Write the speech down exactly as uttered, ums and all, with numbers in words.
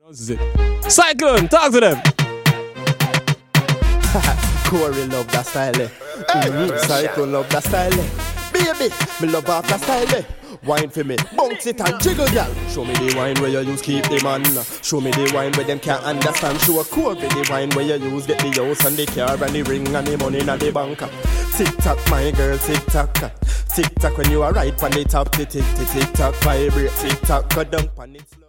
Cyclone, talk to them. Corey love that style, eh? Mm-hmm. Cyclone love that style, eh? Baby, me love half that style, eh? Wine for me, bounce it and jiggle, girl. Show me the wine where you use, keep the man. Show me the wine where them can't understand. Show a Corey the wine where you use, get the house and the car and the ring and the money in the bank. Tick tock, my girl, tick tock. Tick tock when you are right on the top, tick tick tick tock, vibrate, tick tock, go down on it slow.